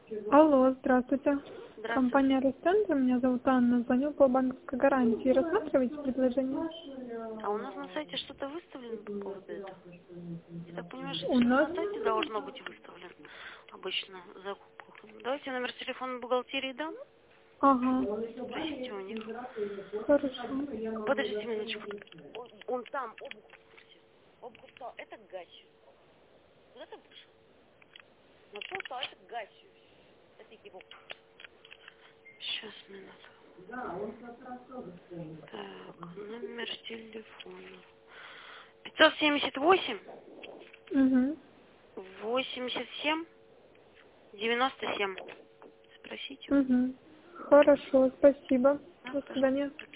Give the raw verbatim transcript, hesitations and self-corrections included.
Алло, здравствуйте. Здравствуйте. Компания Росцентр, меня зовут Анна, звоню по банковской гарантии. Рассматриваете предложение? А у нас на сайте что-то выставлено по поводу этого? Я так понимаю, что У это нас... на сайте должно быть выставлено обычно закупка. Давайте номер телефона бухгалтерии дам. Ага. Спросите у них. Хорошо. Подождите минуточку. Он, он там, обувь в курсе. Обувь стал, это гач. Куда ты вышел? Ну что стал, это гач. Это его. Сейчас, минуту. Так, номер телефона. пятьсот семьдесят восемь, Угу. восемьдесят семь, девяносто семь. Спросите. Угу. Хорошо, спасибо. Да, До пожалуйста. свидания.